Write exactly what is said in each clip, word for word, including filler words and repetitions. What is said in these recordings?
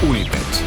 Unibet.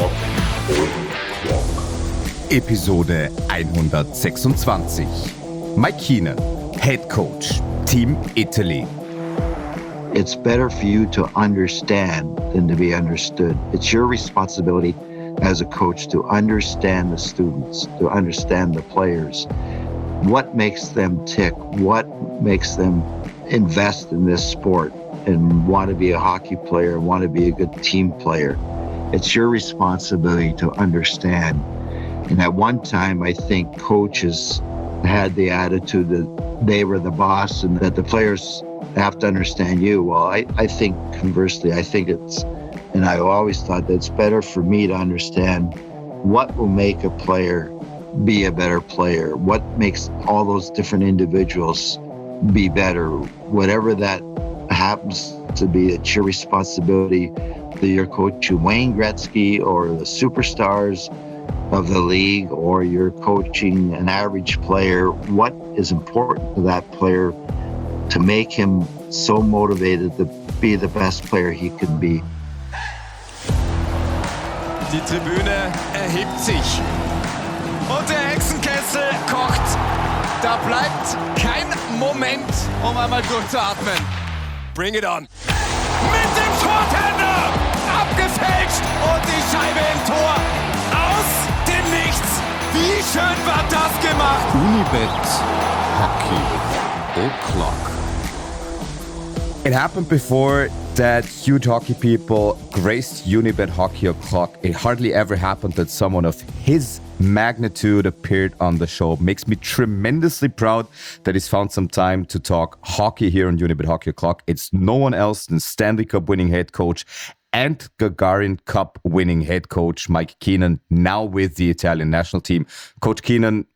Episode hundertsechsundzwanzig. Mike Keenan, Head Coach, Team Italy. It's better for you to understand than to be understood. It's your responsibility as a coach to understand the students, to understand the players. What makes them tick? What makes them invest in this sport and want to be a hockey player, want to be a good team player? It's your responsibility to understand. And at one time, I think coaches had the attitude that they were the boss and that the players have to understand you. Well, I, I think conversely, I think it's, and I always thought that it's better for me to understand what will make a player be a better player, what makes all those different individuals be better. Whatever that happens to be, it's your responsibility that you're coaching Wayne Gretzky or the superstars of the league, or you're coaching an average player. What is important to that player to make him so motivated to be the best player he can be? Die Tribüne erhebt sich und der Hexenkessel kocht. Da bleibt kein Moment, um einmal durchzuatmen. Bring it on. Mit dem Shorthander abgefälscht und die Scheibe im Tor. Aus dem Nichts. Wie schön war das gemacht? Unibet Hockey O'Clock. It happened before that huge hockey people graced Unibet Hockey O'Clock. It hardly ever happened that someone of his magnitude appeared on the show. Makes me tremendously proud that he's found some time to talk hockey here on Unibet Hockey O'Clock. It's no one else than Stanley Cup winning head coach and Gagarin Cup winning head coach Mike Keenan, now with the Italian national team. Coach Keenan,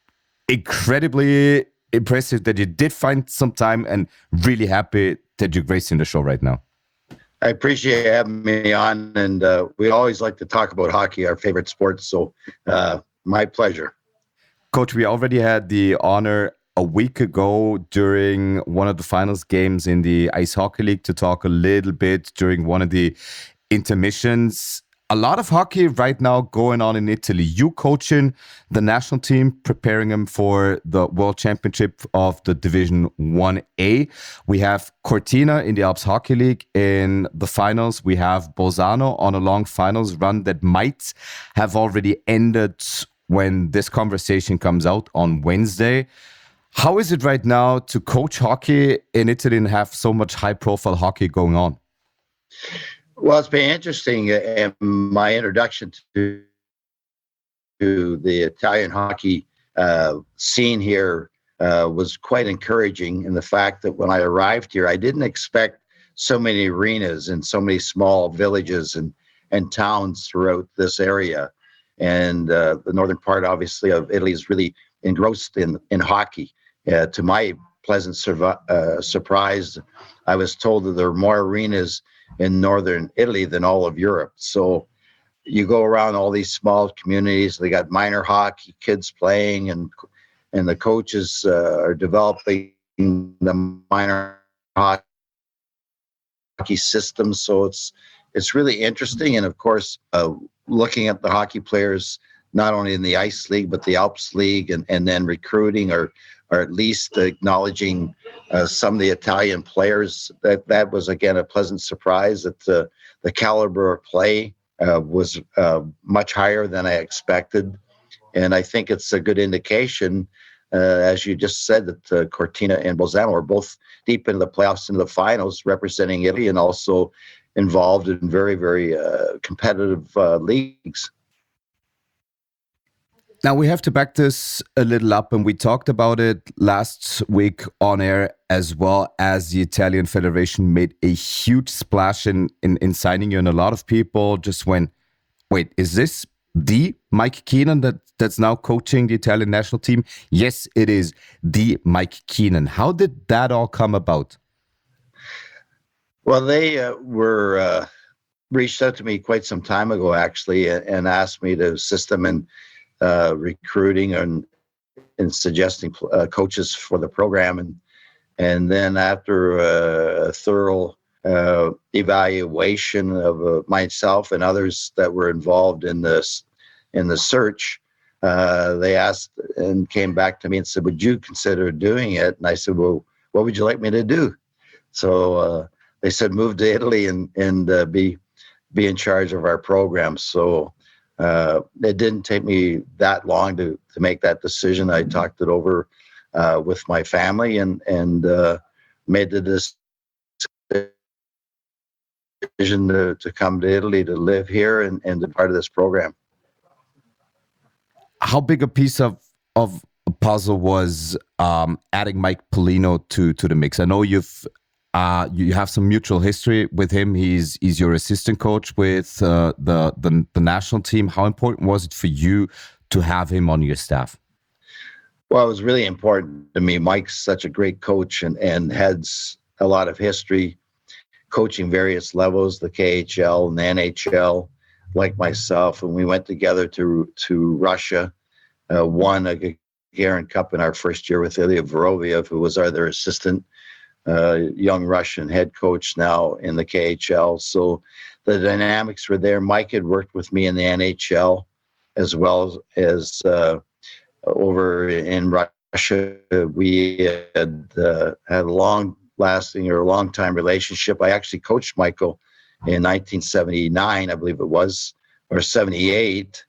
incredibly impressive that you did find some time, and really happy that you're gracing the show right now. I appreciate you having me on, and uh, we always like to talk about hockey, our favorite sport, so uh, my pleasure. Coach, we already had the honor a week ago during one of the finals games in the Ice Hockey League to talk a little bit during one of the intermissions. A lot of hockey right now going on in Italy. You coaching the national team, preparing them for the World Championship of the Division one A. We have Cortina in the Alps Hockey League in the finals. We have Bolzano on a long finals run that might have already ended when this conversation comes out on Wednesday. How is it right now to coach hockey in Italy and have so much high-profile hockey going on? Well, it's been interesting. And my introduction to, to the Italian hockey uh, scene here uh, was quite encouraging in the fact that when I arrived here, I didn't expect so many arenas and so many small villages and, and towns throughout this area. And uh, the northern part, obviously, of Italy is really engrossed in, in hockey. Uh, to my pleasant survi- uh, surprise, I was told that there are more arenas in northern Italy than all of Europe. So you go around all these small communities, they got minor hockey kids playing, and and the coaches uh, are developing the minor hockey system. So it's it's really interesting. And of course, uh, looking at the hockey players, not only in the Ice League, but the Alps League, and, and then recruiting or or at least acknowledging uh, some of the Italian players. That that was, again, a pleasant surprise that the, the caliber of play uh, was uh, much higher than I expected. And I think it's a good indication, uh, as you just said, that uh, Cortina and Bolzano are both deep into the playoffs, into the finals, representing Italy, and also involved in very, very uh, competitive uh, leagues. Now, we have to back this a little up, and we talked about it last week on air, as well as the Italian Federation made a huge splash in, in, in signing you, and a lot of people just went, wait, is this the Mike Keenan that, that's now coaching the Italian national team? Yes, it is the Mike Keenan. How did that all come about? Well, they uh, were uh, reached out to me quite some time ago, actually, and, and asked me to assist them in uh, recruiting and, and suggesting uh, coaches for the program. And and then after uh, a thorough uh, evaluation of uh, myself and others that were involved in this in the search. Uh, they asked and came back to me and said, "Would you consider doing it?" And I said, "Well, what would you like me to do?" So uh, they said, "Move to Italy and and uh, be be in charge of our program." So uh, it didn't take me that long to to make that decision. I talked it over uh, with my family and and uh, made the decision to, to come to Italy to live here and, and to be part of this program. How big a piece of of a puzzle was um, adding Mike Polino to to the mix? I know you've uh, you have some mutual history with him. He's he's your assistant coach with uh, the, the the national team. How important was it for you to have him on your staff? Well, it was really important to me. Mike's such a great coach and and has a lot of history coaching various levels, the K H L and the N H L, like myself. And we went together to to Russia, uh, won a Gagarin Cup in our first year with Ilya Voroviev, who was our their assistant, uh, young Russian head coach now in the K H L. So the dynamics were there. Mike had worked with me in the N H L as well as uh, over in Russia. We had uh, had a long lasting or a long time relationship. I actually coached Michael in nineteen seventy-nine, I believe it was, or seventy-eight.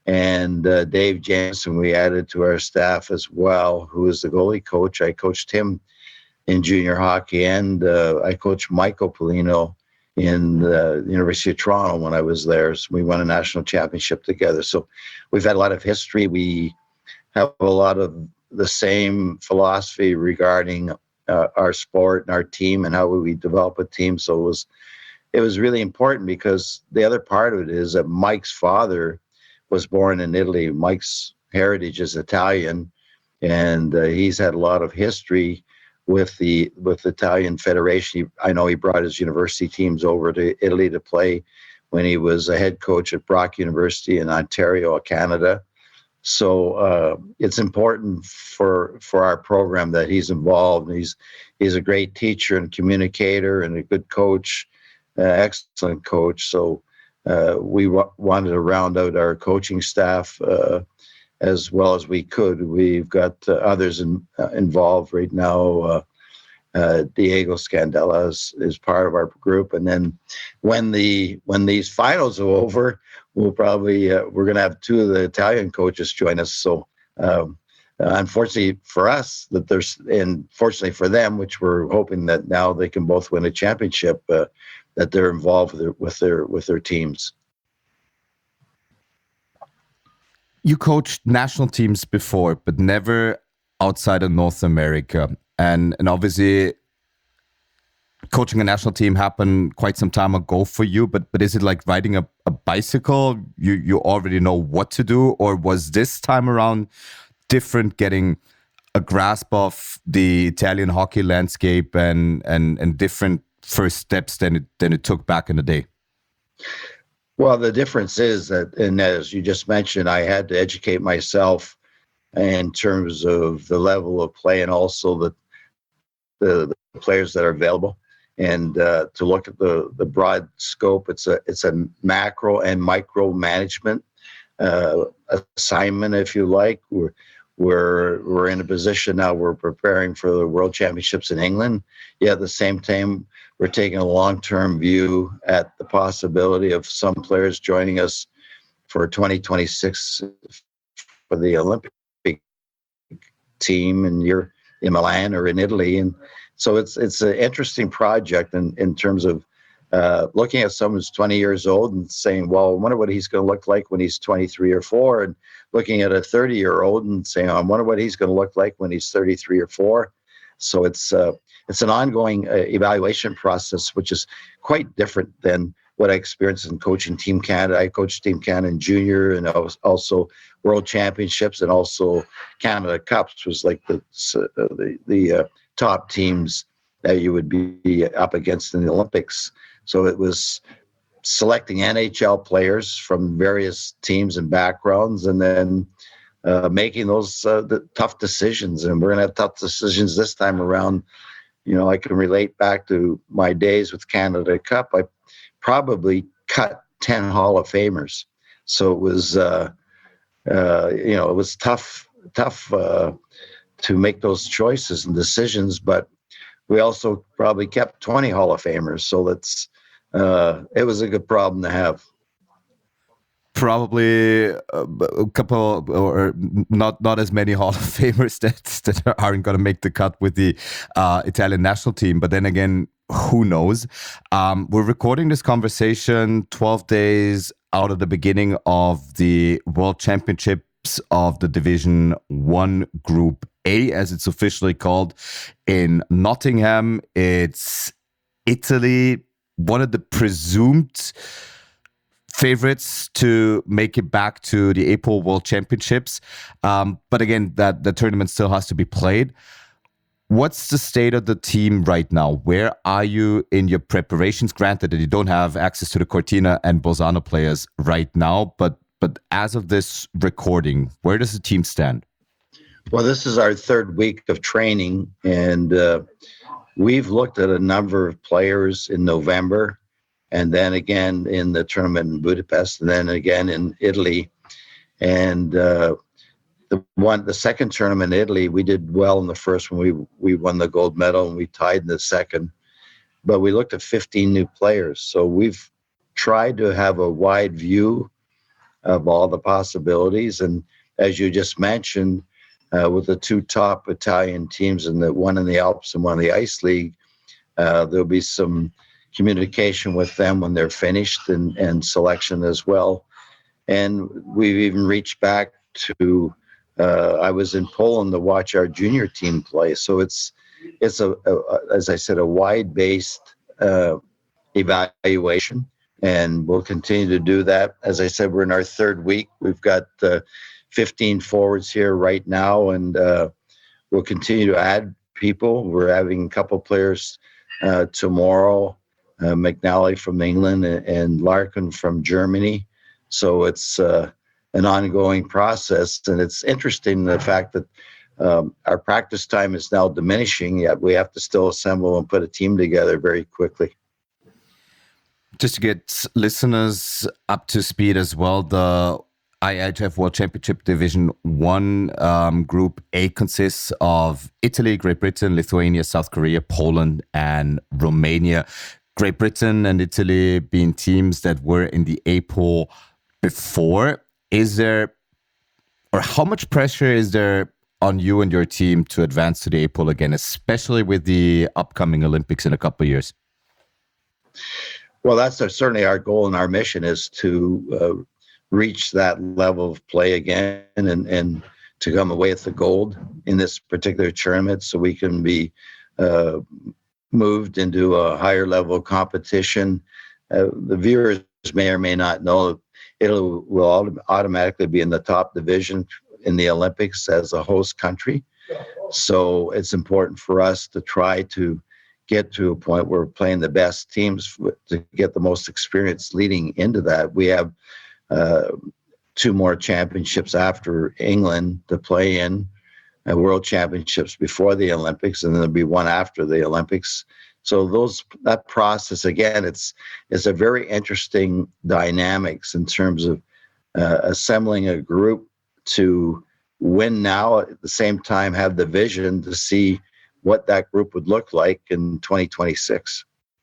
And uh, Dave Jansen, we added to our staff as well, who is the goalie coach. I coached him in junior hockey, and uh, I coached Michael Polino in the University of Toronto when I was there. So we won a national championship together. So we've had a lot of history. We have a lot of the same philosophy regarding Uh, our sport and our team and how we develop a team. So it was it was really important because the other part of it is that Mike's father was born in Italy. Mike's heritage is Italian, and uh, he's had a lot of history with the with the Italian Federation. He, I know he brought his university teams over to Italy to play when he was a head coach at Brock University in Ontario, Canada. So uh, it's important for for our program that he's involved. He's he's a great teacher and communicator and a good coach, uh, excellent coach. So uh, we w- wanted to round out our coaching staff uh, as well as we could. We've got uh, others in, uh, involved right now. Uh, uh, Diego Scandella is, is part of our group, and then when the when these finals are over, we'll probably uh, we're going to have two of the Italian coaches join us. So um, uh, unfortunately for us, that there's and fortunately for them, which we're hoping that now they can both win a championship, uh, that they're involved with their, with their with their teams. You coached national teams before, but never outside of North America, and and obviously coaching a national team happened quite some time ago for you, but but is it like riding a, a bicycle? You you already know what to do, or was this time around different, getting a grasp of the Italian hockey landscape and and and different first steps than it than it took back in the day? Well, the difference is that, and as you just mentioned, I had to educate myself in terms of the level of play and also the the, the players that are available. And uh, to look at the, the broad scope, it's a it's a macro and micro management uh, assignment, if you like. We're we're we're in a position now. We're preparing for the World Championships in England. Yet at the same time, we're taking a long term view at the possibility of some players joining us for twenty twenty-six for the Olympic team in your in Milan or in Italy. And so it's it's an interesting project in, in terms of uh, looking at someone who's twenty years old and saying, well, I wonder what he's going to look like when he's twenty-three or four, and looking at a thirty-year-old and saying, I wonder what he's going to look like when he's thirty-three or four. So it's uh, it's an ongoing uh, evaluation process, which is quite different than what I experienced in coaching Team Canada. I coached Team Canada in junior and also World Championships and also Canada Cups, was like the uh, the, the uh, top teams that you would be up against in the Olympics. So it was selecting N H L players from various teams and backgrounds, and then uh, making those uh, the tough decisions. And we're going to have tough decisions this time around You know, I can relate back to my days with Canada Cup. I probably cut ten Hall of Famers. So it was, uh, uh, you know, it was tough, tough uh, to make those choices and decisions. But we also probably kept twenty Hall of Famers. So that's, uh, it was a good problem to have. Probably a, a couple, or not not as many Hall of Famers that that aren't going to make the cut with the uh, Italian national team. But then again, who knows? Um, we're recording this conversation twelve days out of the beginning of the World Championships of the Division One Group A, as it's officially called, in Nottingham. It's Italy, one of the presumed favorites to make it back to the April World Championships. Um, but again, that the tournament still has to be played. What's the state of the team right now? Where are you in your preparations? Granted that you don't have access to the Cortina and Bolzano players right now, but but as of this recording, where does the team stand? Well, this is our third week of training, and uh, we've looked at a number of players in November, and then again in the tournament in Budapest, and then again in Italy. And uh, the one, the second tournament in Italy, we did well in the first one. We we won the gold medal, and we tied in the second. But we looked at fifteen new players. So we've tried to have a wide view of all the possibilities. And as you just mentioned, uh, with the two top Italian teams, and the one in the Alps and one in the Ice League, uh, there'll be some communication with them when they're finished, and, and selection as well. And we've even reached back to, uh, I was in Poland to watch our junior team play. So it's, it's a, a as I said, a wide-based uh, evaluation, and we'll continue to do that. As I said, we're in our third week. We've got uh, fifteen forwards here right now, and uh, we'll continue to add people. We're having a couple players uh, tomorrow. Uh, McNally from England and, and Larkin from Germany. So it's uh, an ongoing process. And it's interesting the fact that um, our practice time is now diminishing, yet we have to still assemble and put a team together very quickly. Just to get listeners up to speed as well, the I H F World Championship Division One um, Group A consists of Italy, Great Britain, Lithuania, South Korea, Poland, and Romania. Great Britain and Italy being teams that were in the A pool before. Is there, or how much pressure is there on you and your team to advance to the A pool again, especially with the upcoming Olympics in a couple of years? Well, that's our, certainly our goal, and our mission is to uh, reach that level of play again, and, and to come away with the gold in this particular tournament, so we can be uh, moved into a higher level of competition. Uh, the viewers may or may not know it will automatically be in the top division in the Olympics as a host country. So it's important for us to try to get to a point where we're playing the best teams to get the most experience leading into that. We have uh, two more championships after England to play in, uh, World Championships before the Olympics, and then there'll be one after the Olympics. So those that process, again, it's it's a very interesting dynamics in terms of uh, assembling a group to win now, at the same time have the vision to see what that group would look like in twenty twenty-six.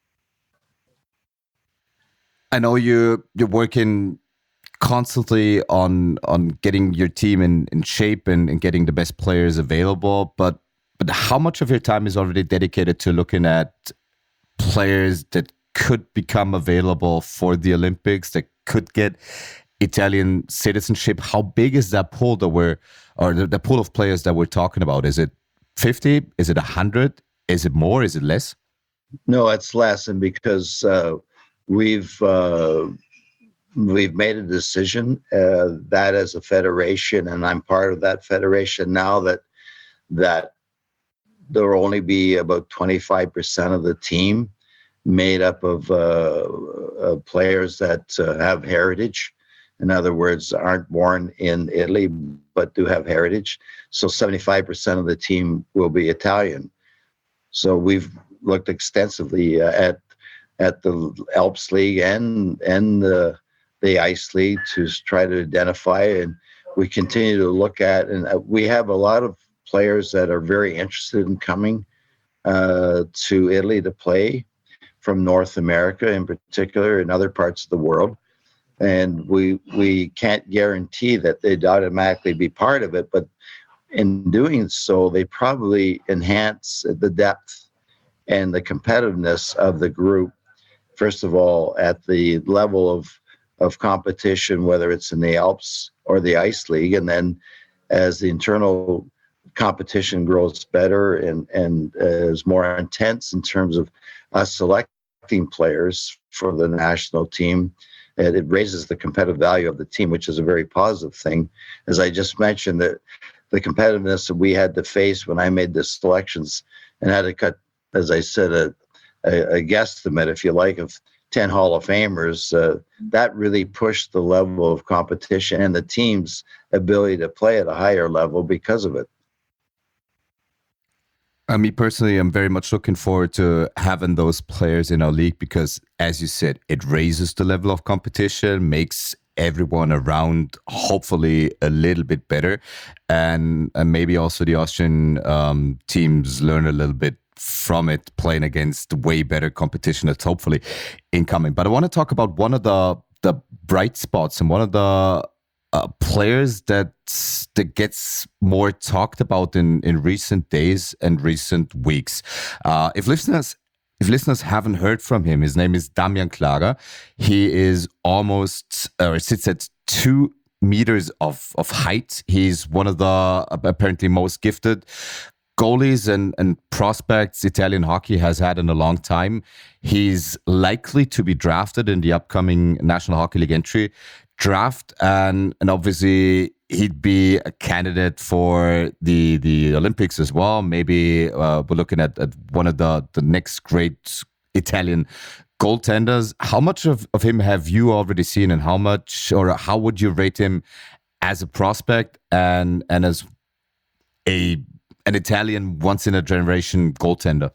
I know you you're working constantly on on getting your team in, in shape and, and getting the best players available, but but how much of your time is already dedicated to looking at players that could become available for the Olympics, that could get Italian citizenship? How big is that pool that we're, or the, the pool of players that we're talking about? Is it fifty? Is it one hundred? Is it more? Is it less? No, it's less, and because uh, we've uh, we've made a decision uh, that as a federation, and I'm part of that federation now, that that there will only be about twenty-five percent of the team made up of uh, uh, players that uh, have heritage. In other words, aren't born in Italy, but do have heritage. So seventy-five percent of the team will be Italian. So we've looked extensively uh, at at the Alps League and and the the Ice League to try to identify, and we continue to look at, and we have a lot of players that are very interested in coming uh, to Italy to play from North America in particular and other parts of the world. And we we can't guarantee that they'd automatically be part of it, but in doing so, they probably enhance the depth and the competitiveness of the group. First of all, at the level of of competition, whether it's in the Alps or the Ice League, and then as the internal competition grows better and and uh, is more intense in terms of us selecting players for the national team, it, it raises the competitive value of the team, which is a very positive thing. As I just mentioned, that the competitiveness that we had to face when I made the selections and had to cut, as I said, a, a, a guesstimate, if you like, of ten Hall of Famers, uh, that really pushed the level of competition and the team's ability to play at a higher level because of it. Uh, me personally, I'm very much looking forward to having those players in our league because, as you said, it raises the level of competition, makes everyone around hopefully a little bit better, and, and maybe also the Austrian um, teams learn a little bit from it, playing against way better competition that's hopefully incoming. But I want to talk about one of the the bright spots and one of the uh, players that that gets more talked about in in recent days and recent weeks. Uh, if listeners If listeners haven't heard from him, his name is Damian Klára. He is almost, or sits at two meters of, of height. He's one of the apparently most gifted goalies and, and prospects Italian hockey has had in a long time. He's likely to be drafted in the upcoming National Hockey League entry draft, and and obviously he'd be a candidate for the the Olympics as well. Maybe uh, we're looking at, at one of the the next great Italian goaltenders. How much of, of him have you already seen, and how much, or how would you rate him as a prospect and and as a an Italian once in a generation goaltender?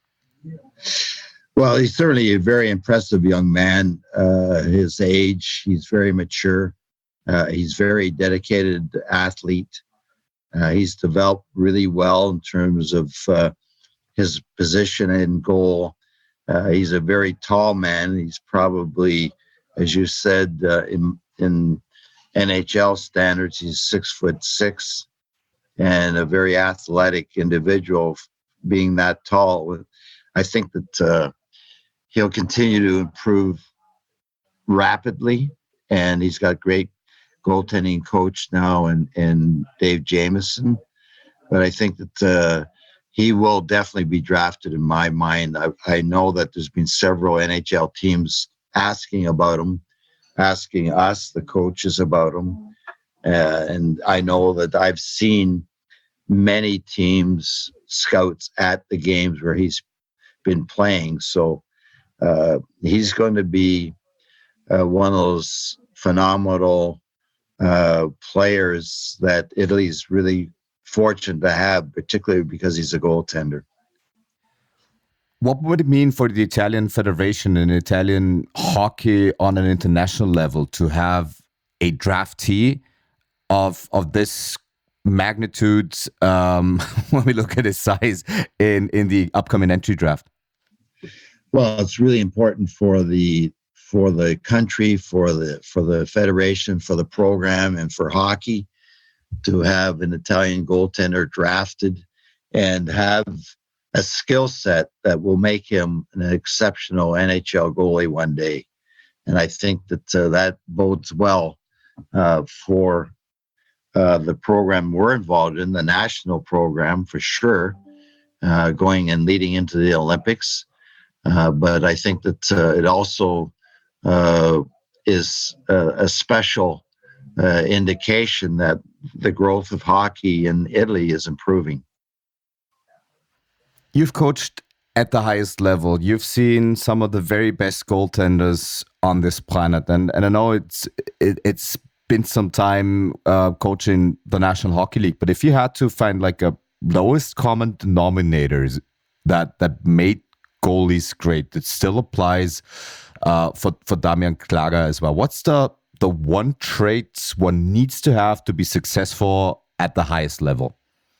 Well, he's certainly a very impressive young man. Uh, his age, he's very mature. Uh, he's very dedicated athlete. Uh, he's developed really well in terms of uh, his position in goal. Uh, he's a very tall man. He's probably, as you said, uh, in, in N H L standards, he's six foot six and a very athletic individual. Being that tall, I think that uh, he'll continue to improve rapidly, and he's got great goaltending coach now and and Dave Jameson. But I think that uh, he will definitely be drafted in my mind. I, I know that there's been several N H L teams asking about him, asking us, the coaches, about him. Uh, and I know that I've seen many teams, scouts at the games where he's been playing. So uh, he's going to be uh, one of those phenomenal uh, players that Italy's really fortunate to have, particularly because he's a goaltender. What would it mean for the Italian Federation and Italian hockey on an international level to have a draftee of of this magnitude um, when we look at his size in, in the upcoming entry draft? Well, it's really important for the for the country, for the for the federation, for the program, and for hockey to have an Italian goaltender drafted and have a skill set that will make him an exceptional N H L goalie one day. And I think that uh, that bodes well uh, for uh, the program we're involved in, the national program for sure, uh, going and leading into the Olympics. Uh, but I think that uh, it also uh, is a, a special uh, indication that the growth of hockey in Italy is improving. You've coached at the highest level. You've seen some of the very best goaltenders on this planet, and and I know it's it, it's been some time uh, coaching the National Hockey League. But if you had to find like a lowest common denominators that that made goalies great. It still applies uh, for for Damian Klaga as well. What's the the one trait one needs to have to be successful at the highest level?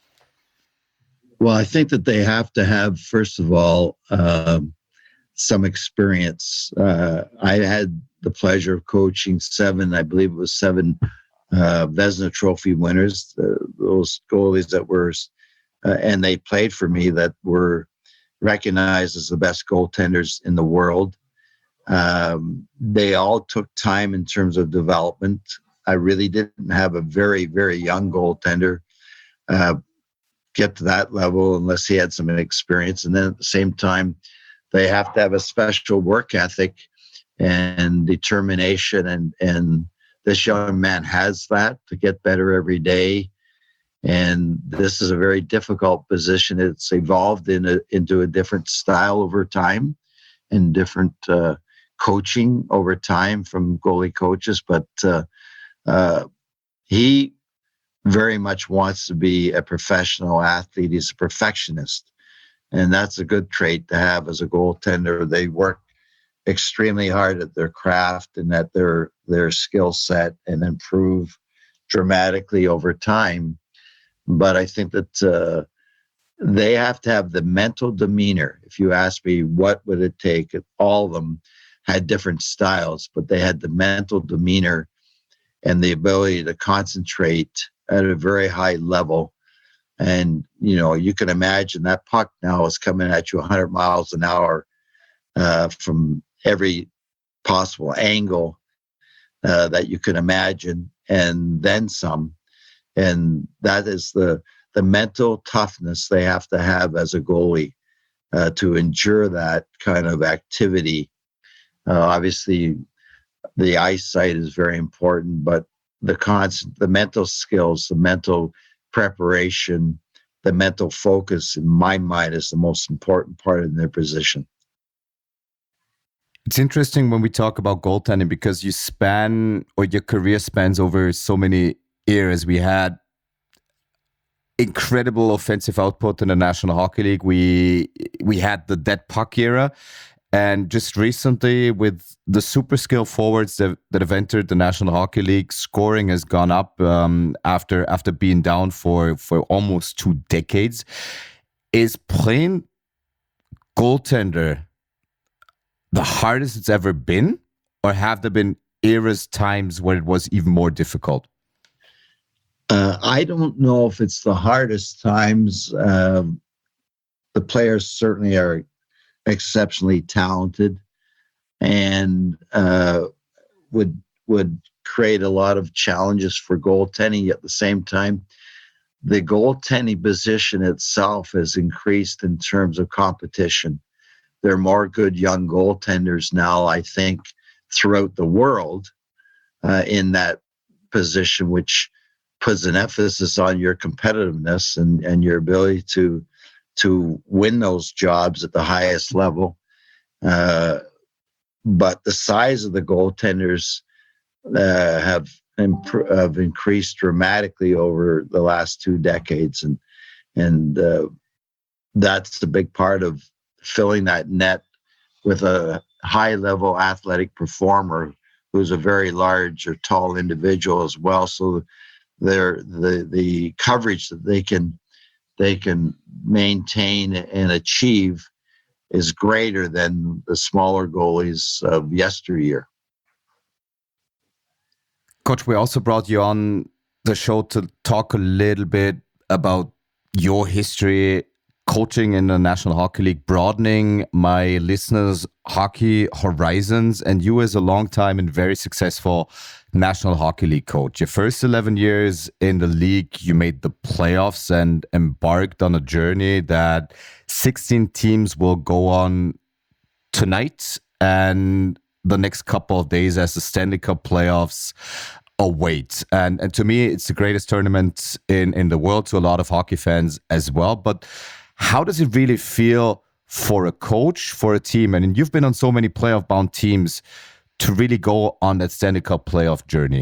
Well, I think that they have to have, first of all, um, some experience. Uh, I had the pleasure of coaching seven, I believe it was seven uh, Vezina Trophy winners, uh, those goalies that were, uh, and they played for me, that were recognized as the best goaltenders in the world. Um, they all took time in terms of development. I really didn't have a very, very young goaltender uh, get to that level unless he had some experience. And then at the same time, they have to have a special work ethic and determination. And, and this young man has that, to get better every day. And this is a very difficult position. It's evolved in a, into a different style over time and different uh, coaching over time from goalie coaches. But uh, uh, he very much wants to be a professional athlete. He's a perfectionist. And that's a good trait to have as a goaltender. They work extremely hard at their craft and at their, their skill set and improve dramatically over time. But I think that uh, they have to have the mental demeanor. If you ask me what would it take, all of them had different styles, but they had the mental demeanor and the ability to concentrate at a very high level. And, you know, you can imagine that puck now is coming at you one hundred miles an hour uh, from every possible angle uh, that you can imagine, and then some. And that is the the mental toughness they have to have as a goalie uh, to endure that kind of activity. Uh, obviously, the eyesight is very important, but the constant, the mental skills, the mental preparation, the mental focus, in my mind, is the most important part in their position. It's interesting when we talk about goaltending, because you span, or your career spans over so many eras. We had incredible offensive output in the National Hockey League. We we had the dead puck era. And just recently, with the super skill forwards that, that have entered the National Hockey League, scoring has gone up um, after after being down for, for almost two decades. Is playing goaltender the hardest it's ever been? Or have there been eras, times where it was even more difficult? Uh, I don't know if it's the hardest times. Um, the players certainly are exceptionally talented and uh, would would create a lot of challenges for goaltending. At the same time, the goaltending position itself has increased in terms of competition. There are more good young goaltenders now, I think, throughout the world uh, in that position, which puts an emphasis on your competitiveness and, and your ability to to win those jobs at the highest level. Uh, but the size of the goaltenders uh, have, imp- have increased dramatically over the last two decades. And, and uh, that's a big part of filling that net with a high-level athletic performer who's a very large or tall individual as well. So they're, the, the coverage that they can they can maintain and achieve is greater than the smaller goalies of yesteryear. Coach, we also brought you on the show to talk a little bit about your history coaching in the National Hockey League, broadening my listeners' hockey horizons, and you as a long time and very successful National Hockey League coach. Your first eleven years in the league, you made the playoffs and embarked on a journey that sixteen teams will go on tonight and the next couple of days as the Stanley Cup playoffs await. And and to me, it's the greatest tournament in, in the world, to a lot of hockey fans as well. But how does it really feel for a coach, for a team? And you've been on so many playoff-bound teams, to really go on that Stanley Cup playoff journey?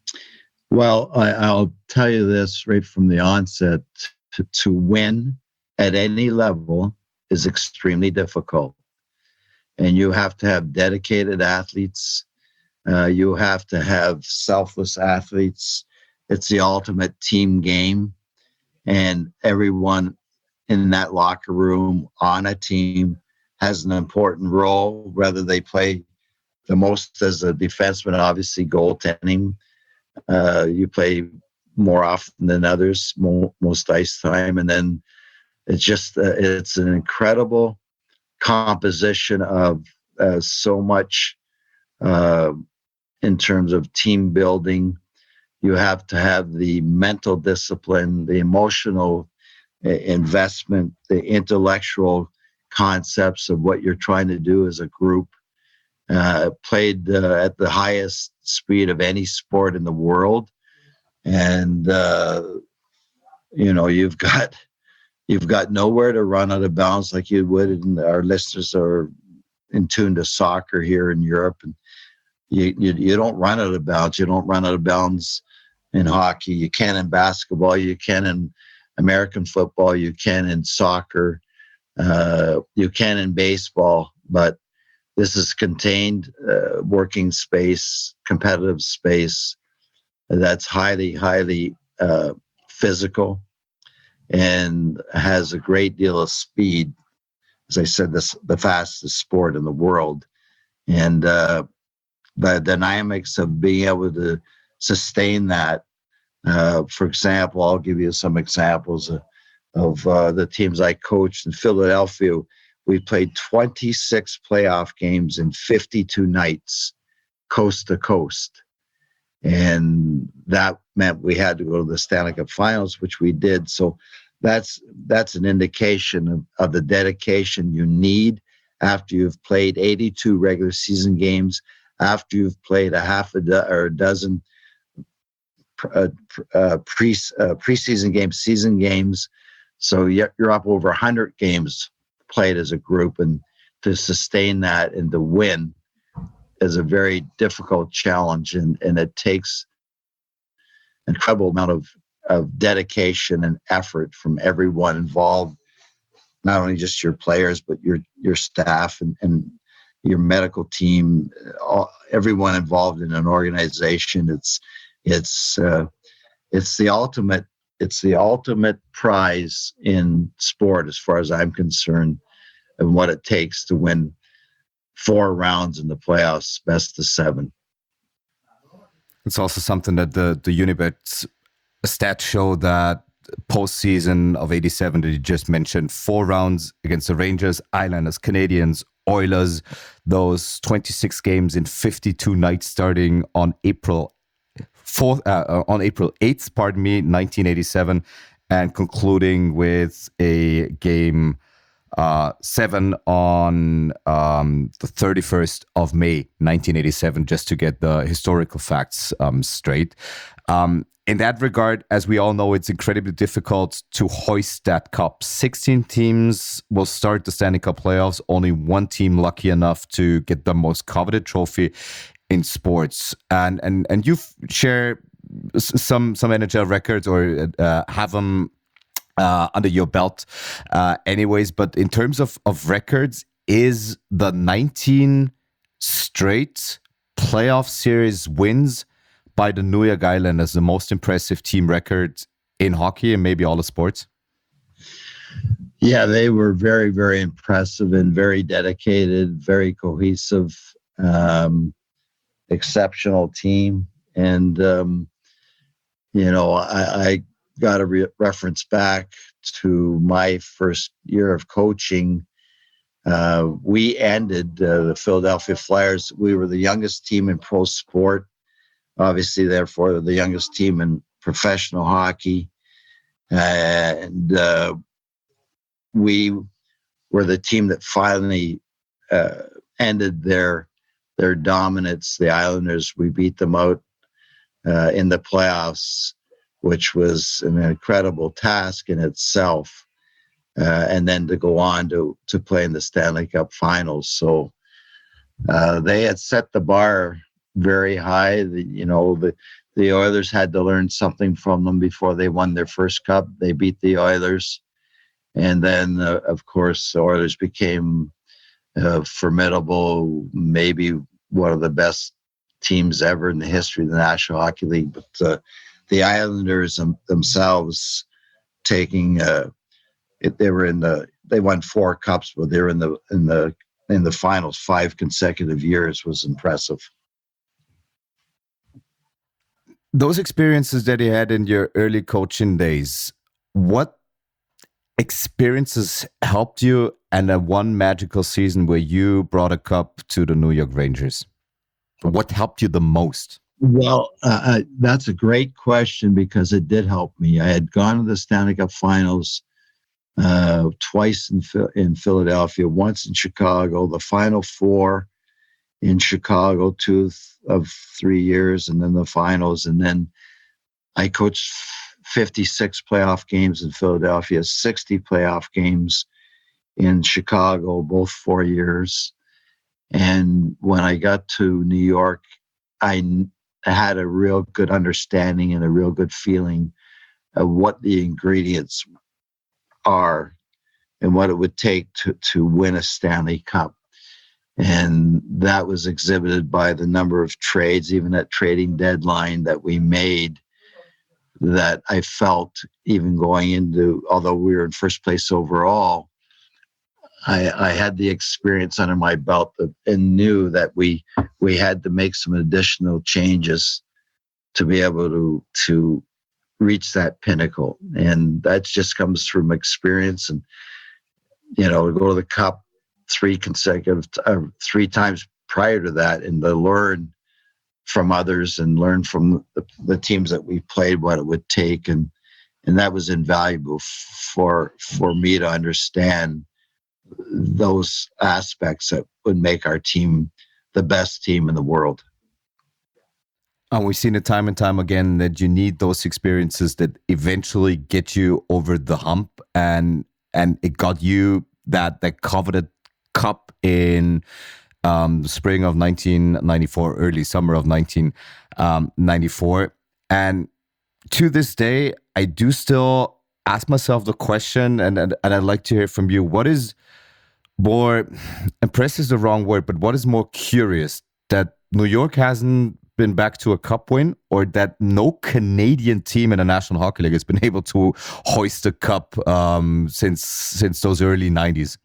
Well, I, I'll tell you this right from the onset. To, to win at any level is extremely difficult. And you have to have dedicated athletes. Uh, you have to have selfless athletes. It's the ultimate team game. And everyone in that locker room on a team has an important role, whether they play the most as a defenseman, obviously goaltending. Uh, you play more often than others, mo- most ice time. And then it's just, uh, it's an incredible composition of uh, so much uh, in terms of team building. You have to have the mental discipline, the emotional uh, investment, the intellectual concepts of what you're trying to do as a group. Uh, played uh, at the highest speed of any sport in the world. And, uh, you know, you've got you've got nowhere to run out of bounds like you would. And our listeners are in tune to soccer here in Europe. And you, you, you don't run out of bounds. You don't run out of bounds in hockey. You can in basketball. You can in American football. You can in soccer. Uh, you can in baseball. But this is contained uh, working space, competitive space that's highly, highly uh, physical and has a great deal of speed. As I said, this the fastest sport in the world. And uh, the dynamics of being able to sustain that. Uh, for example, I'll give you some examples of, of uh, the teams I coached in Philadelphia. We played twenty-six playoff games in fifty-two nights, coast to coast. And that meant we had to go to the Stanley Cup Finals, which we did. So that's that's an indication of, of the dedication you need after you've played eighty-two regular season games, after you've played a half a do- or a dozen uh, uh, pre uh, preseason games, season games. So you're, you're up over one hundred games played as a group, and to sustain that and to win is a very difficult challenge, and, and it takes an incredible amount of, of dedication and effort from everyone involved, not only just your players, but your your staff and, and your medical team, all, everyone involved in an organization. It's it's uh, it's the ultimate it's the ultimate prize in sport, as far as I'm concerned, and what it takes to win four rounds in the playoffs, best of seven. It's also something that the the Unibet stats show that postseason of eighty-seven that you just mentioned, four rounds against the Rangers, Islanders, Canadiens, Oilers, those twenty-six games in fifty-two nights starting on April fourth, uh, on April eighth, pardon me, nineteen eighty-seven, and concluding with a game uh, seven on um, the thirty-first of May, nineteen eighty-seven, just to get the historical facts um, straight. Um, in that regard, as we all know, it's incredibly difficult to hoist that cup. sixteen teams will start the Stanley Cup playoffs. Only one team lucky enough to get the most coveted trophy in sports. And and and you share some some N H L records, or uh, have them uh, under your belt, uh, anyways. But in terms of of records, is the nineteen straight playoff series wins by the New York Islanders the most impressive team record in hockey and maybe all the sports? Yeah, they were very, very impressive and very dedicated, very cohesive, um, exceptional team. And, um, you know, I, I got a re- reference back to my first year of coaching. Uh, we ended uh, the Philadelphia Flyers. We were the youngest team in pro sport. Obviously, therefore, the youngest team in professional hockey. And uh, we were the team that finally uh, ended their their dominance. The Islanders, we beat them out uh, in the playoffs, which was an incredible task in itself. Uh, and then to go on to, to play in the Stanley Cup Finals. So uh, they had set the bar very high. The, you know, the, the Oilers had to learn something from them before they won their first cup. They beat the Oilers. And then, uh, of course, the Oilers became uh, formidable, maybe one of the best teams ever in the history of the National Hockey League. But uh, the Islanders them, themselves taking, uh, it, they were in the, they won four cups, but they were in the in the in the finals five consecutive years was impressive. Those experiences that you had in your early coaching days, what experiences helped you and a one magical season where you brought a cup to the New York Rangers? What helped you the most? Well, uh, uh, that's a great question because it did help me. I had gone to the Stanley Cup Finals uh, twice in in Philadelphia, once in Chicago, the Final Four in Chicago, two of three years, and then the finals. And then I coached fifty-six playoff games in Philadelphia, sixty playoff games in Chicago, both four years. And when I got to New York, I had a real good understanding and a real good feeling of what the ingredients are and what it would take to, to win a Stanley Cup. And that was exhibited by the number of trades, even at trading deadline, that we made, that I felt even going into, although we were in first place overall, I, I had the experience under my belt and knew that we we had to make some additional changes to be able to to reach that pinnacle. And that just comes from experience. And, you know, to go to the Cup three consecutive, uh, three times prior to that, and to learn from others and learn from the, the teams that we played what it would take. And and that was invaluable for for me to understand those aspects that would make our team the best team in the world. And we've seen it time and time again that you need those experiences that eventually get you over the hump, and and it got you that that coveted cup in um, the spring of nineteen ninety-four, early summer of nineteen ninety-four. And to this day, I do still ask myself the question, and and, and I'd like to hear from you. What is more, impressed is the wrong word, but what is more curious, that New York hasn't been back to a cup win, or that no Canadian team in the National Hockey League has been able to hoist a cup um, since since those early nineties?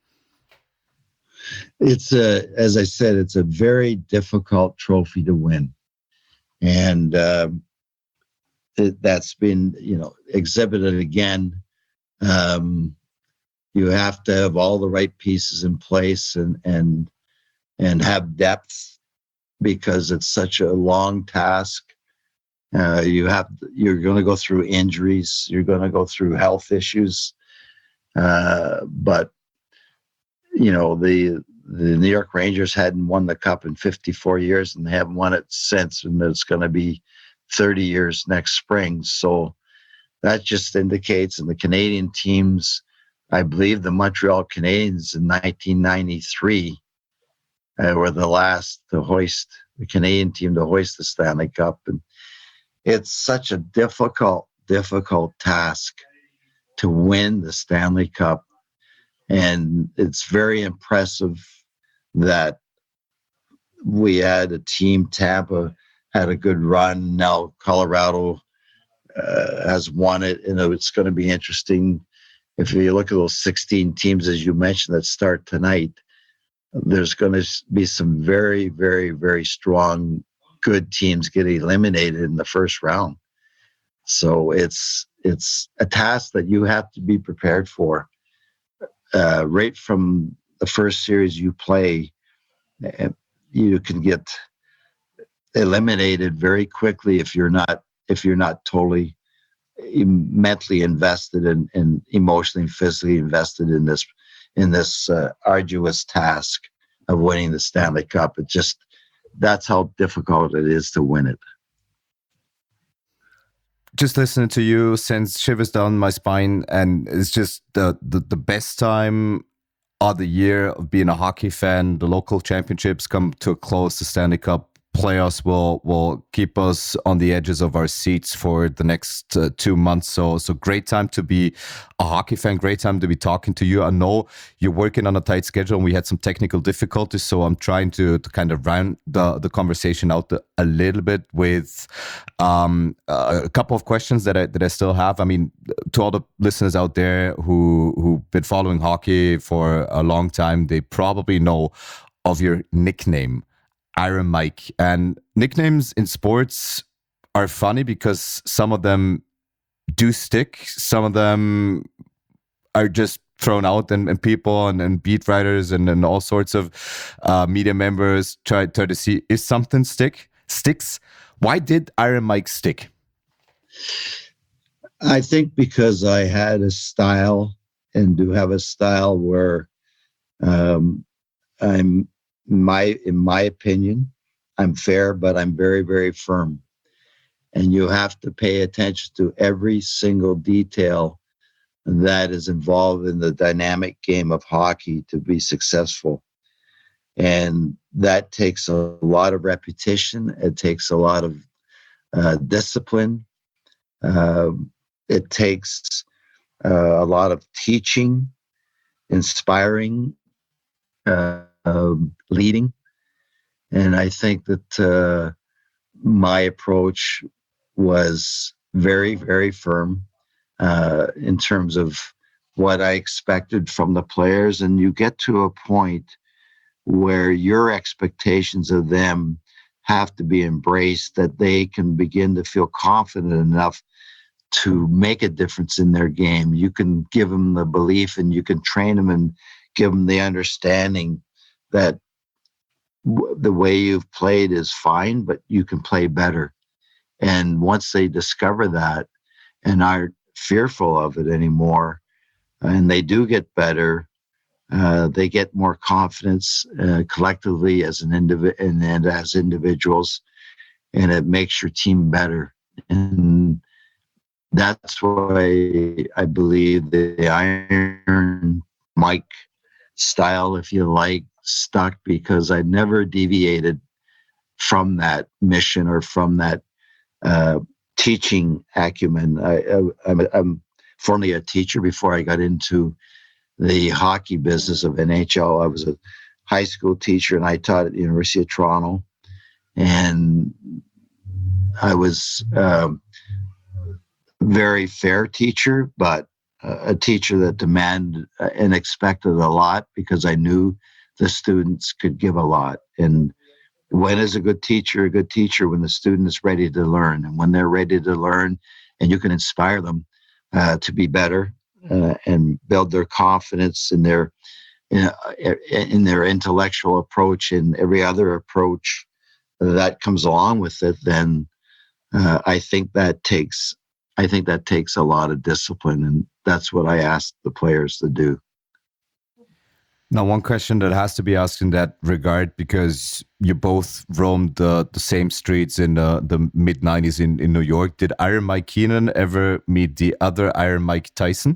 It's a, as I said, it's a very difficult trophy to win, and um, it, that's been, you know, exhibited again. Um, you have to have all the right pieces in place and and and have depth, because it's such a long task. Uh, you have you're going to go through injuries, you're going to go through health issues, uh, but you know the the New York Rangers hadn't won the Cup in fifty-four years, and they haven't won it since, and it's going to be thirty years next spring. So that just indicates, and the Canadian teams, I believe the Montreal Canadiens in nineteen ninety-three uh, were the last to hoist, the Canadian team to hoist the Stanley Cup. And it's such a difficult, difficult task to win the Stanley Cup. And it's very impressive that we had a team, Tampa had a good run. Now Colorado uh, has won it, and it's going to be interesting. If you look at those sixteen teams, as you mentioned, that start tonight, there's going to be some very, very, very strong, good teams get eliminated in the first round. So it's it's a task that you have to be prepared for. Uh, right from the first series you play, you can get eliminated very quickly if you're not if you're not totally mentally invested and, and emotionally and physically invested in this in this uh, arduous task of winning the Stanley Cup. It just, that's how difficult it is to win it. Just listening to you sends shivers down my spine, and it's just the, the, the best time of the year of being a hockey fan. The local championships come to a close, the Stanley Cup playoffs will will keep us on the edges of our seats for the next uh, two months. So so great time to be a hockey fan. Great time to be talking to you. I know you're working on a tight schedule, and we had some technical difficulties. So I'm trying to, to kind of round the the conversation out a, a little bit with um, a couple of questions that I that I still have. I mean, to all the listeners out there who who've been following hockey for a long time, they probably know of your nickname, Iron Mike. And nicknames in sports are funny because some of them do stick, some of them are just thrown out, and, and people and, and beat writers and, and all sorts of uh, media members try, try to see, is something stick sticks? Why did Iron Mike stick? I think because I had a style and do have a style where um, I'm my in my opinion, I'm fair, but I'm very, very firm. And you have to pay attention to every single detail that is involved in the dynamic game of hockey to be successful. And that takes a lot of repetition. It takes a lot of uh, discipline. Uh, it takes uh, a lot of teaching, inspiring, uh, Um, leading. And I think that uh, my approach was very, very firm uh, in terms of what I expected from the players. And you get to a point where your expectations of them have to be embraced, that they can begin to feel confident enough to make a difference in their game. You can give them the belief, and you can train them and give them the understanding that w- the way you've played is fine, but you can play better. And once they discover that and aren't fearful of it anymore, and they do get better, uh, they get more confidence uh, collectively as an individ and, and as individuals, and it makes your team better. And that's why I believe the Iron Mike style, if you like, stuck, because I never deviated from that mission or from that uh, teaching acumen. I, I, I'm, I'm formerly a teacher before I got into the hockey business of N H L. I was a high school teacher, and I taught at the University of Toronto. And I was a very fair teacher, but a teacher that demanded and expected a lot, because I knew the students could give a lot. And when is a good teacher a good teacher? When the student is ready to learn, and when they're ready to learn, and you can inspire them uh, to be better uh, and build their confidence in their in, in their intellectual approach and every other approach that comes along with it. Then uh, I think that takes I think that takes a lot of discipline, and that's what I ask the players to do. Now, one question that has to be asked in that regard, because you both roamed the, the same streets in the, the mid nineties in, in New York. Did Iron Mike Keenan ever meet the other Iron Mike Tyson?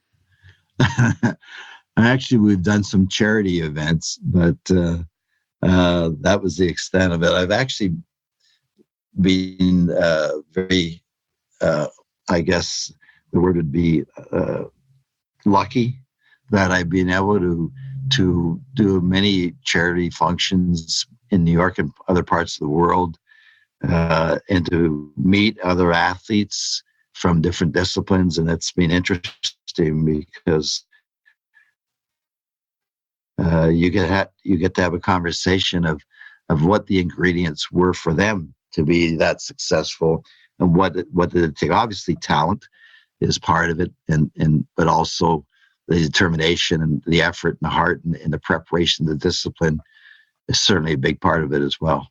Actually, we've done some charity events, but uh, uh, that was the extent of it. I've actually been uh, very, uh, I guess the word would be uh, lucky that I've been able to to do many charity functions in New York and other parts of the world, uh, and to meet other athletes from different disciplines. And it's been interesting because uh, you get ha- you get to have a conversation of of what the ingredients were for them to be that successful, and what what did it take. Obviously, talent is part of it, and and but also the determination and the effort and the heart and, and the preparation, the discipline is certainly a big part of it as well.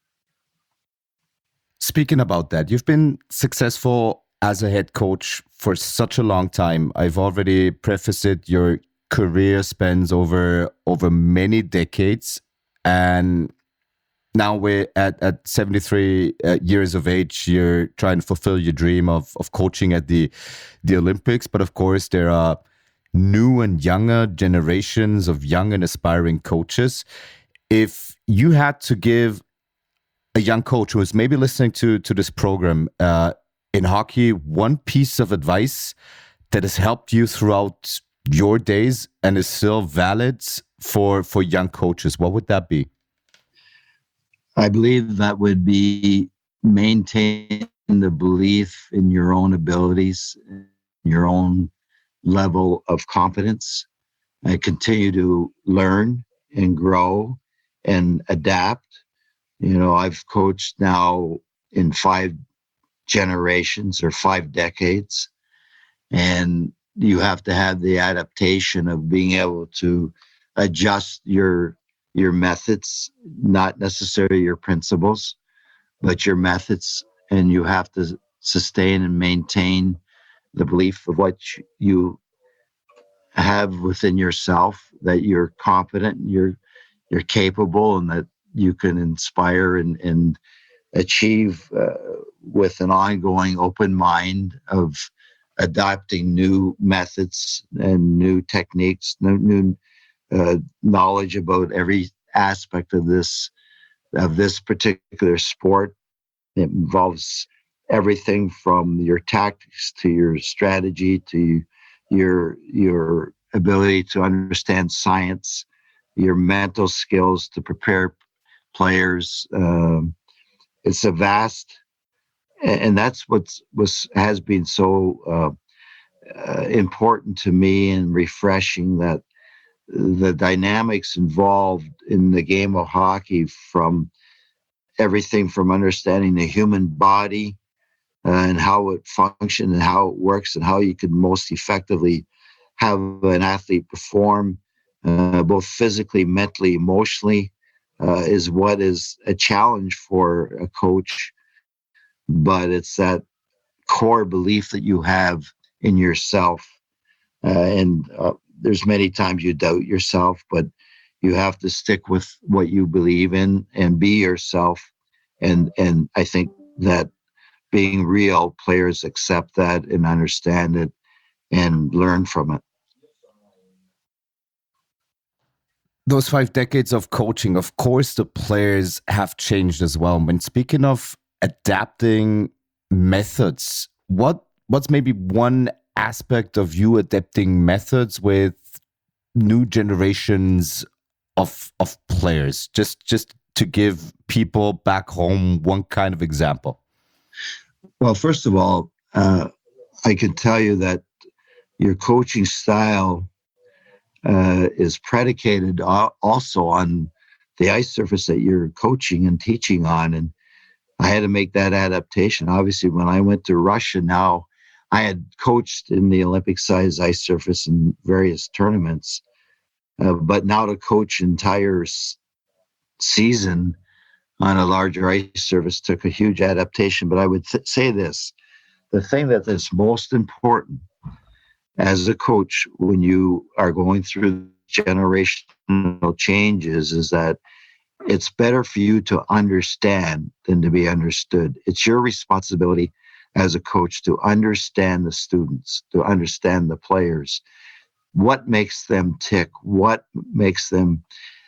Speaking about that, you've been successful as a head coach for such a long time. I've already prefaced it. Your career spans over over many decades, and now we're at, at seventy-three uh, years of age. You're trying to fulfill your dream of of coaching at the the Olympics. But of course, there are new and younger generations of young and aspiring coaches. If you had to give a young coach who is maybe listening to to this program uh, in hockey, one piece of advice that has helped you throughout your days and is still valid for for young coaches, what would that be? I believe that would be maintain the belief in your own abilities, your own level of competence, and continue to learn and grow and adapt. You know, I've coached now in five generations or five decades, and you have to have the adaptation of being able to adjust your your methods, not necessarily your principles, but your methods, and you have to sustain and maintain the belief of what you have within yourself, that you're competent, you're you're capable, and that you can inspire and, and achieve uh, with an ongoing open mind of adopting new methods and new techniques, new, new uh, knowledge about every aspect of this of this particular sport. It involves everything from your tactics to your strategy to your your ability to understand science, your mental skills to prepare players. Um, it's a vast, and that's what's was has been so uh, uh, important to me and refreshing, that the dynamics involved in the game of hockey, from everything from understanding the human body uh, and how it functions and how it works and how you can most effectively have an athlete perform uh, both physically, mentally, emotionally, uh, is what is a challenge for a coach. But it's that core belief that you have in yourself. Uh, and uh, there's many times you doubt yourself, but you have to stick with what you believe in and be yourself. And and I think that being real, players accept that and understand it and learn from it. Those five decades of coaching, of course, the players have changed as well. When speaking of adapting methods, what what's maybe one aspect of you adapting methods with new generations of of players? Just just to give people back home one kind of example. Well, first of all, uh, I can tell you that your coaching style uh, is predicated also on the ice surface that you're coaching and teaching on. And I had to make that adaptation. Obviously, when I went to Russia, now I had coached in the Olympic size ice surface in various tournaments, uh, but now to coach entire s- season on a larger ice surface took a huge adaptation. But I would th- say this, the thing that is most important as a coach when you are going through generational changes is that it's better for you to understand than to be understood. It's your responsibility as a coach to understand the students, to understand the players, what makes them tick, what makes them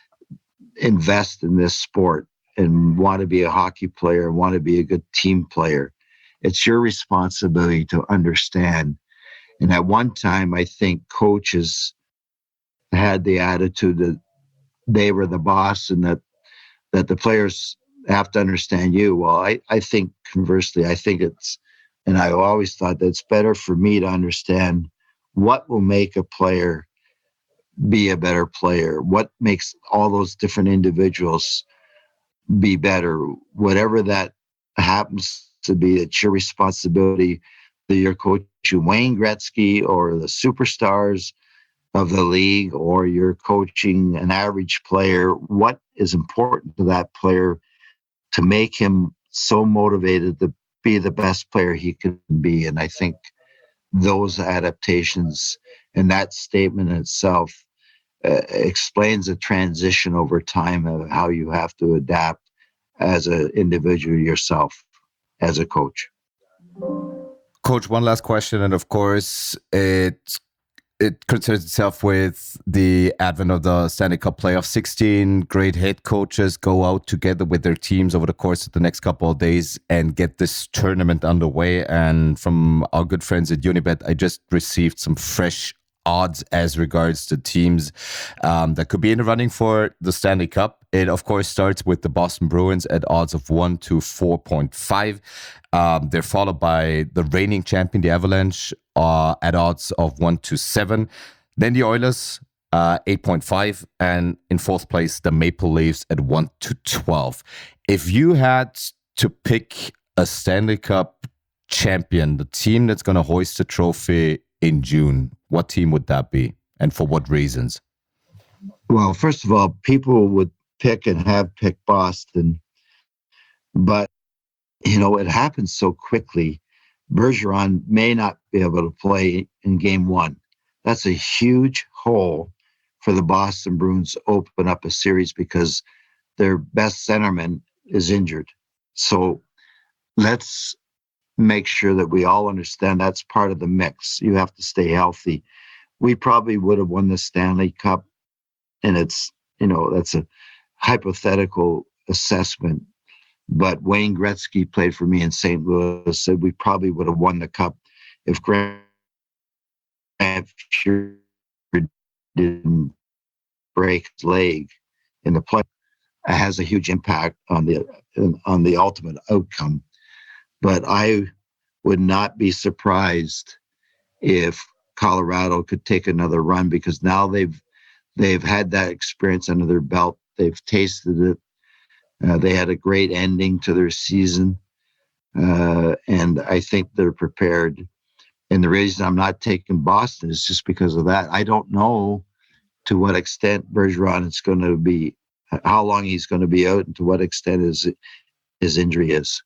invest in this sport and want to be a hockey player, want to be a good team player. It's your responsibility to understand. And at one time, I think coaches had the attitude that they were the boss and that that the players have to understand you. Well, I, I think conversely, I think it's, and I always thought that it's better for me to understand what will make a player be a better player, what makes all those different individuals be better, whatever that happens to be. It's your responsibility that you're coaching Wayne Gretzky or the superstars of the league, or you're coaching an average player. What is important to that player to make him so motivated to be the best player he can be? And I think those adaptations and that statement in itself uh, explains a transition over time of how you have to adapt as an individual yourself, as a coach. Coach, one last question, and of course, it's it concerns itself with the advent of the Stanley Cup playoff. sixteen great head coaches go out together with their teams over the course of the next couple of days and get this tournament underway. And from our good friends at Unibet, I just received some fresh odds as regards to teams um, that could be in the running for the Stanley Cup. It, of course, starts with the Boston Bruins at odds of one to four point five. Um, they're followed by the reigning champion, the Avalanche, uh, at odds of one to seven. Then the Oilers, uh, eight point five. And in fourth place, the Maple Leafs at one to twelve. If you had to pick a Stanley Cup champion, the team that's going to hoist the trophy in June, what team would that be? And for what reasons? Well, first of all, people would pick and have picked Boston, but you know, it happens so quickly. Bergeron may not be able to play in game one. That's a huge hole for the Boston Bruins to open up a series because their best centerman is injured. So let's make sure that we all understand that's part of the mix. You have to stay healthy. We probably would have won the Stanley Cup, and it's, you know, that's a hypothetical assessment. But Wayne Gretzky played for me in Saint Louis, said we probably would have won the cup if Grant Fuhr didn't break his leg in the play. It has a huge impact on the on the ultimate outcome. But I would not be surprised if Colorado could take another run, because now they've they've had that experience under their belt. They've tasted it. Uh, they had a great ending to their season, uh, and I think they're prepared. And the reason I'm not taking Boston is just because of that. I don't know to what extent Bergeron is going to be, how long he's going to be out, and to what extent his, his injury is.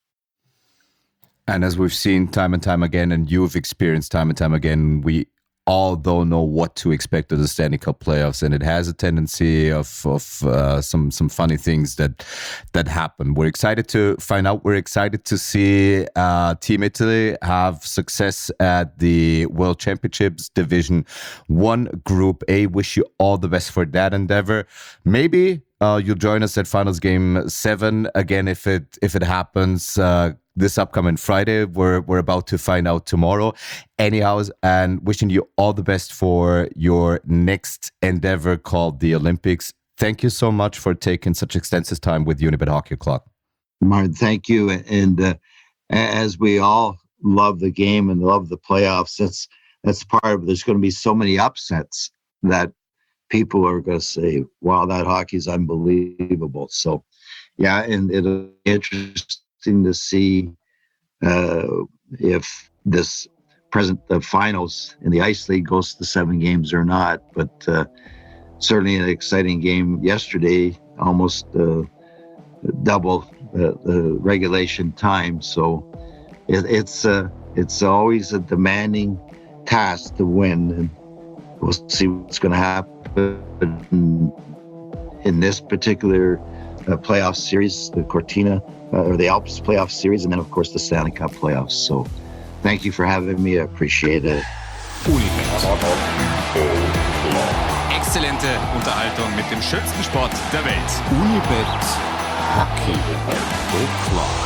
And as we've seen time and time again, and you've experienced time and time again, we all don't know what to expect of the Stanley Cup playoffs, and it has a tendency of of uh, some some funny things that that happen. We're excited to find out. We're excited to see uh, Team Italy have success at the World Championships Division One Group A. Wish you all the best for that endeavor. Maybe uh, you'll join us at Finals Game Seven again if it if it happens. Uh, This upcoming Friday. We're we're about to find out tomorrow. Anyhow, and wishing you all the best for your next endeavor called the Olympics. Thank you so much for taking such extensive time with Unibet Hockey O'Clock. Martin, thank you. And uh, as we all love the game and love the playoffs, that's that's part of it. There's going to be so many upsets that people are going to say, wow, that hockey is unbelievable. So, yeah, and it'll be interesting to see uh, if this present the finals in the Ice League goes to seven games or not. But uh, certainly an exciting game yesterday, almost uh, double uh, the regulation time. So it, it's uh, it's always a demanding task to win, and we'll see what's going to happen in, in this particular uh, playoff series, the Cortina uh, or the Alps playoff series, and then of course the Stanley Cup playoffs. So thank you for having me. I appreciate it. Exzellente Unterhaltung mit dem schönsten Sport der Welt. Unibet Hockey O'Clock.